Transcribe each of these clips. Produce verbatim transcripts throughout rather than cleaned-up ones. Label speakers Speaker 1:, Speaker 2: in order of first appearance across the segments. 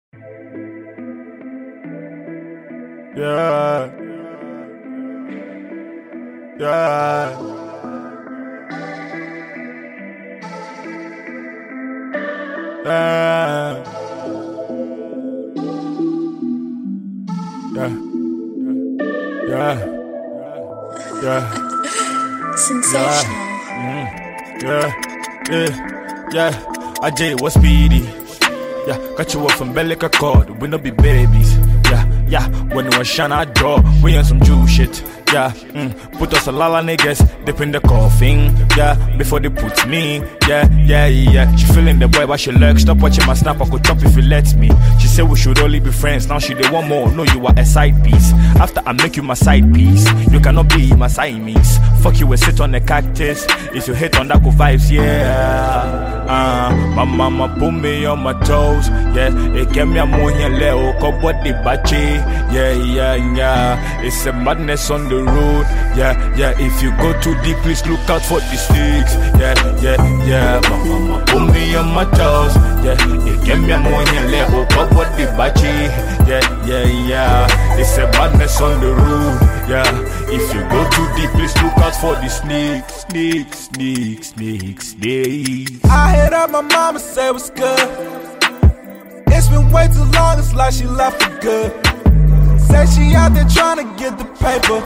Speaker 1: Yeah. Yeah. Yeah. Yeah. Yeah. Yeah.
Speaker 2: Sensational.
Speaker 1: Yeah. Yeah. Yeah. Yeah. I did was speedy. Yeah. Got you up from belly cord. We no be babies. Yeah. Yeah. When you was shine, I draw. We on some Jew shit. Yeah, mm. Put us a lot of niggas dip in the coffin. Yeah, before they put me. Yeah, yeah, yeah. She feeling the boy, but she lurk. Stop watching my snap, I could chop if you let me. She said we should only be friends. Now she did one more. No, you are a side piece. After I make you my side piece, you cannot be my side piece. Fuck you, we sit on the cactus. If you hit on that good vibes, yeah. Uh, my mama put me on my toes. Yeah, it gave me a moon leo. Body bachi. Yeah, yeah, yeah. It's a madness on the road, yeah, yeah. If you go too deep, please look out for the sticks. Yeah, yeah, yeah. My mama put me on my toes. Yeah, it gave me a morning level. But what the bachi? Yeah, yeah, yeah. It's a madness on the road, yeah. If you go too deep, please look out for the sneaks, sneaks, sneaks, sneaks, sneaks.
Speaker 3: I hit up my mama, say what's good. It's been way too long, it's like she left for good. Say she out there trying to get the paper.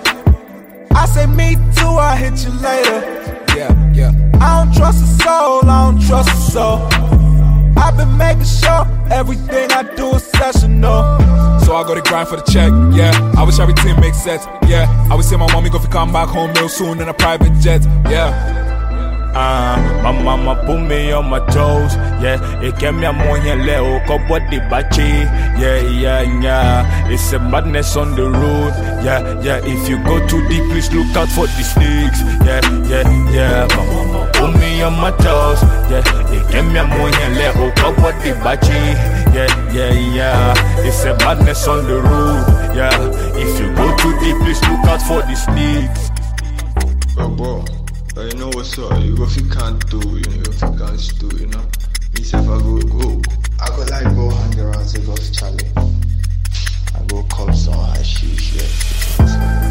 Speaker 3: I say me too, I'll hit you later. Yeah, yeah. I don't trust a soul, I don't trust a soul. I've been making sure everything I do is sessional. So I go to grind for the check, yeah. I wish everything makes sense, yeah. I would say my mommy go fi come back home real soon in a private jet, yeah.
Speaker 1: Uh, my mama put me on my toes, yeah. It gave me a morning leo, body bachi, yeah, yeah, yeah. It's a madness on the road, yeah, yeah. If you go too deep, please look out for the snakes, yeah, yeah, yeah. My mama put me on my toes, yeah. It gave me a morning leo, body bachi, yeah, yeah, yeah. It's a madness on the road, yeah. If you go too deep, please look out for the snakes.
Speaker 4: Oh, bro. But you know what's up, you go if you can't do, you know, if you can't do, you know. Me say if I go, go.
Speaker 5: I go like go hang around, say go for Charlie. I go call some hashish, yeah.